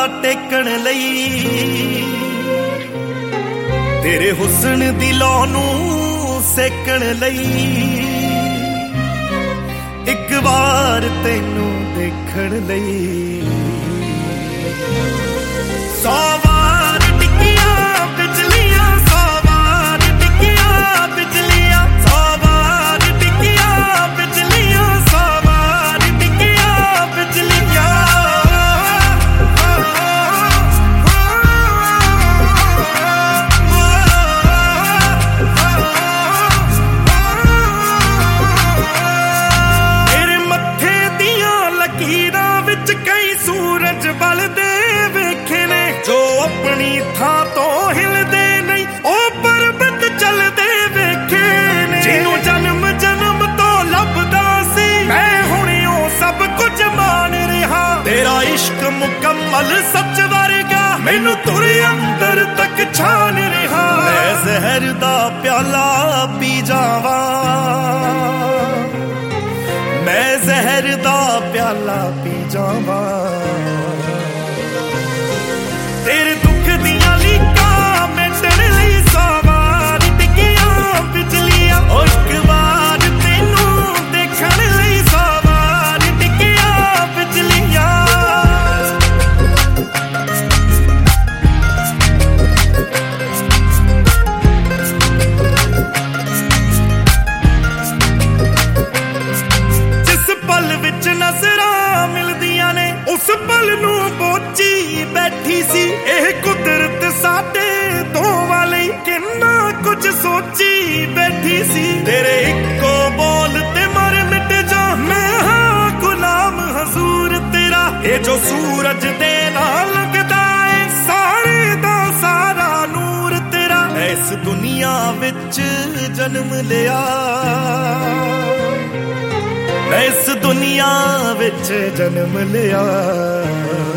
ਟੇਕਣ ਲਈ, ਤੇਰੇ ਹੁਸਨ ਦੀ ਲੌ ਨੂੰ ਸੇਕਣ ਲਈ, ਇੱਕ ਵਾਰ ਤੈਨੂੰ ਦੇਖਣ ਲਈ। 100 ਵਾਰ ਡਿੱਗੀਆਂ ਬਿਜਲੀਆਂ, 100 ਵਾਰ ਡਿੱਗੀਆਂ ਬਿਜਲੀਆਂ, 100 ਵਾਰ ਡਿੱਗੀਆਂ ਬਿਜਲੀਆਂ, 100 ਵਾਰ ਡਿੱਗੀਆਂ ਬਿਜਲੀਆਂ। ਤੇਰੇ ਮੱਥੇ ਦੀਆਂ ਲਕੀਰਾਂ ਵਿੱਚ ਕਈ ਸੂਰਜ ਬਲਦੇ ਵੇਖੇ ਨੇ, ਜੋ ਆਪਣੀ ਥਾਂ ਤੋਂ ਹਿਲਦੇ ਨਹੀਂ ਉਹ ਪਰਬਤ ਚੱਲਦੇ ਵੇਖੇ ਨੇ। ਜਿਹਨੂੰ ਜਨਮ ਜਨਮ ਤੋਂ ਲੱਭਦਾ ਸੀ ਮੈਂ ਹੁਣ ਉਹ ਸਭ ਕੁਝ ਮਾਣ ਰਿਹਾ। ਤੇਰਾ ਇਸ਼ਕ ਮੁਕੰਮਲ ਸੱਚ ਵਰਗਾ ਮੈਨੂੰ ਤੁਰ ਅੰਦਰ ਤੱਕ ਛਾਨ ਰਿਹਾ। ਮੈਂ ਜ਼ਹਿਰ ਦਾ ਪਿਆਲਾ ਪੀ ਜਾਵਾਂ, ਮੈਂ ਜ਼ਹਿਰ ਦਾ ਪਿਆਲਾ ਪੀ ਜਾਵਾਂ। ਤੇਰੇ ਦੁੱਖ ਦੀਆਂ ਲੀਕਾਂ ਮਿਟਣ ਲਈ 100 ਵਾਰ ਡਿੱਗੀਆਂ ਬਿਜਲੀਆਂ, ਉਹ ਇੱਕ ਵਾਰ ਤੈਨੂੰ ਦੇਖਣ ਲਈ 100 ਵਾਰ ਡਿੱਗੀਆਂ ਬਿਜਲੀਆਂ। ਜਿਸ ਪਲ ਵਿੱਚ ਨਜ਼ਰਾਂ ਮਿਲਦੀਆਂ ਨੇ ਉਸ ਪਲ ਨੂੰ ਬੋਝੀ ਬੈਠੀ ਸੀ। ਇਹ ਕੁਦਰਤ ਸਾਡੇ ਦੋਵਾਂ ਲਈ ਕਿੰਨਾ ਕੁਝ ਸੋਚੀ ਬੈਠੀ ਸੀ। ਤੇਰੇ ਇੱਕੋ ਬੋਲ ਤੇ ਮਰ ਮਿਟ ਜਾ, ਮੈਂ ਹਾਂ ਗੁਲਾਮ ਹਜ਼ੂਰ ਤੇਰਾ। ਇਹ ਜੋ ਸੂਰਜ ਦੇ ਨਾਲ ਲੱਗਦਾ ਏ ਸਾਰੇ ਦਾ ਸਾਰਾ ਨੂਰ ਤੇਰਾ। ਇਸ ਦੁਨੀਆ ਵਿੱਚ ਜਨਮ ਲਿਆ, ਮੈਂ ਇਸ ਦੁਨੀਆ ਵਿੱਚ ਜਨਮ ਲਿਆ।